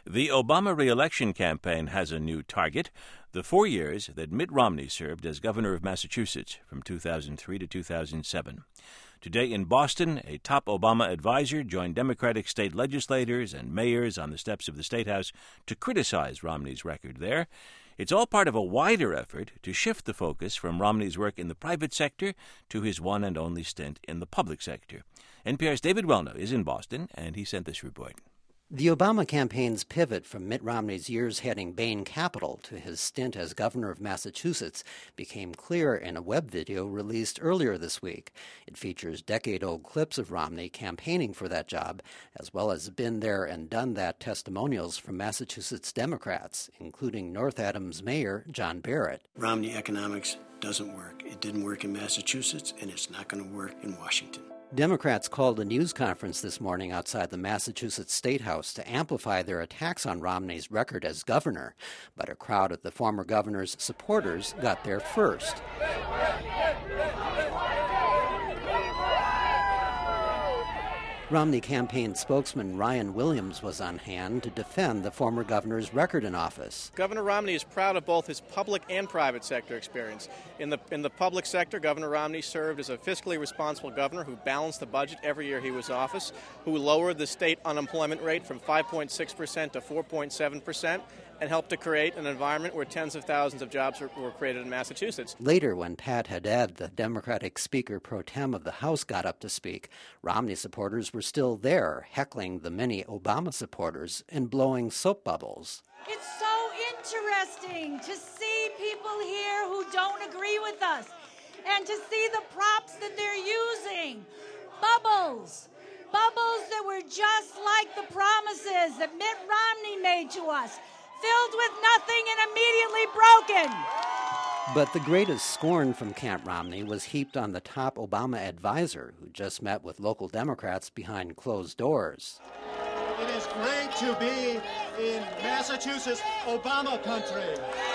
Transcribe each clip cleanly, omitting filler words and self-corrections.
The Obama re-election campaign has a new target: the 4 years that Mitt Romney served as governor of Massachusetts from 2003 to 2007. Today in Boston, a top Obama advisor joined Democratic state legislators and mayors on the steps of the State House to criticize Romney's record there. It's all part of a wider effort to shift the focus from Romney's work in the private sector to his one and only stint in the public sector. NPR's David Welno is in Boston, and he sent this report. The Obama campaign's pivot from Mitt Romney's years heading Bain Capital to his stint as governor of Massachusetts became clear in a web video released earlier this week. It features decade-old clips of Romney campaigning for that job, as well as been there and done that testimonials from Massachusetts Democrats, including North Adams Mayor John Barrett. Romney economics doesn't work. It didn't work in Massachusetts, and it's not going to work in Washington. Democrats called a news conference this morning outside the Massachusetts State House to amplify their attacks on Romney's record as governor, but a crowd of the former governor's supporters got there first. Romney campaign spokesman Ryan Williams was on hand to defend the former governor's record in office. Governor Romney is proud of both his public and private sector experience. In the public sector, Governor Romney served as a fiscally responsible governor who balanced the budget every year he was in office, who lowered the state unemployment rate from 5.6% to 4.7%, and helped to create an environment where tens of thousands of jobs were created in Massachusetts. Later, when Pat Haddad, the Democratic Speaker pro tem of the House, got up to speak, Romney supporters were still there, heckling the many Obama supporters and blowing soap bubbles. It's so interesting to see people here who don't agree with us and to see the props that they're using. Bubbles that were just like the promises that Mitt Romney made to us, filled with nothing and immediately broken. But the greatest scorn from Camp Romney was heaped on the top Obama advisor, who just met with local Democrats behind closed doors. It is great to be in Massachusetts, Obama country.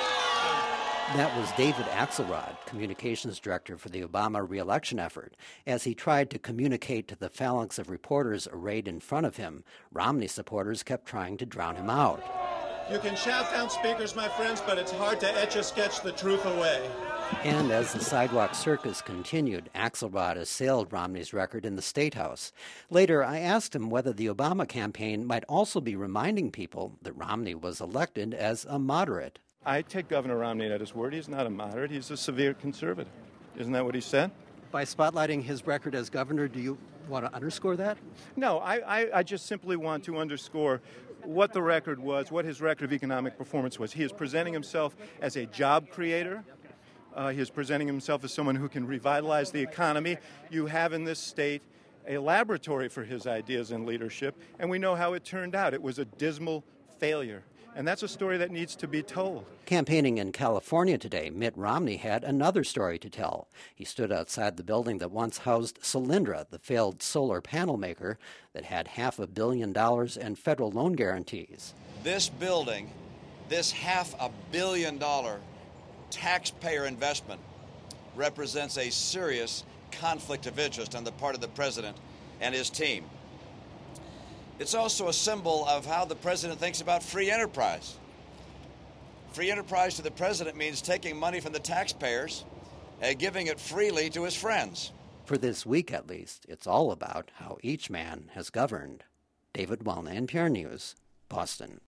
That was David Axelrod, communications director for the Obama re-election effort. As he tried to communicate to the phalanx of reporters arrayed in front of him, Romney supporters kept trying to drown him out. You can shout down speakers, my friends, but it's hard to etch-a-sketch the truth away. And as the sidewalk circus continued, Axelrod assailed Romney's record in the State House. Later, I asked him whether the Obama campaign might also be reminding people that Romney was elected as a moderate. I take Governor Romney at his word. He's not a moderate. He's a severe conservative. Isn't that what he said? By spotlighting his record as governor, do you want to underscore that? No, I just simply want to underscore what the record was, what his record of economic performance was. He is presenting himself as a job creator. He is presenting himself as someone who can revitalize the economy. You have in this state a laboratory for his ideas and leadership, and we know how it turned out. It was a dismal failure. And that's a story that needs to be told. Campaigning in California today, Mitt Romney had another story to tell. He stood outside the building that once housed Solyndra, the failed solar panel maker that had $500 million in federal loan guarantees. This building, this $500 million taxpayer investment, represents a serious conflict of interest on the part of the president and his team. It's also a symbol of how the president thinks about free enterprise. Free enterprise to the president means taking money from the taxpayers and giving it freely to his friends. For this week, at least, it's all about how each man has governed. David Welno, NPR News, Boston.